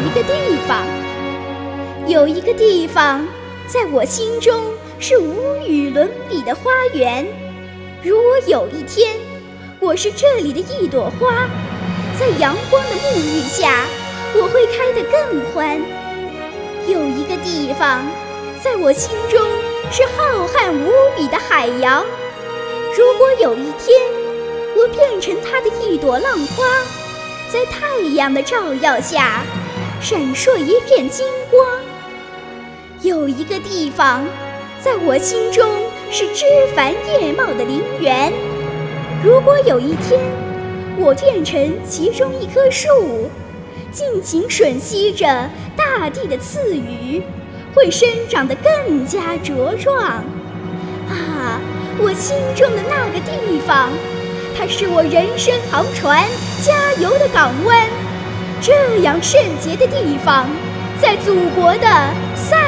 一个地方，有一个地方，在我心中是无与伦比的花园。如果有一天，我是这里的一朵花，在阳光的沐浴下，我会开得更欢。有一个地方，在我心中是浩瀚无比的海洋。如果有一天，我变成它的一朵浪花，在太阳的照耀下，闪烁一片金光。有一个地方，在我心中是枝繁叶茂的林园。如果有一天，我变成其中一棵树，尽情吮吸着大地的赐予，会生长得更加茁壮。啊，我心中的那个地方，它是我人生航船加油的港湾。这样圣洁的地方，在祖国的塞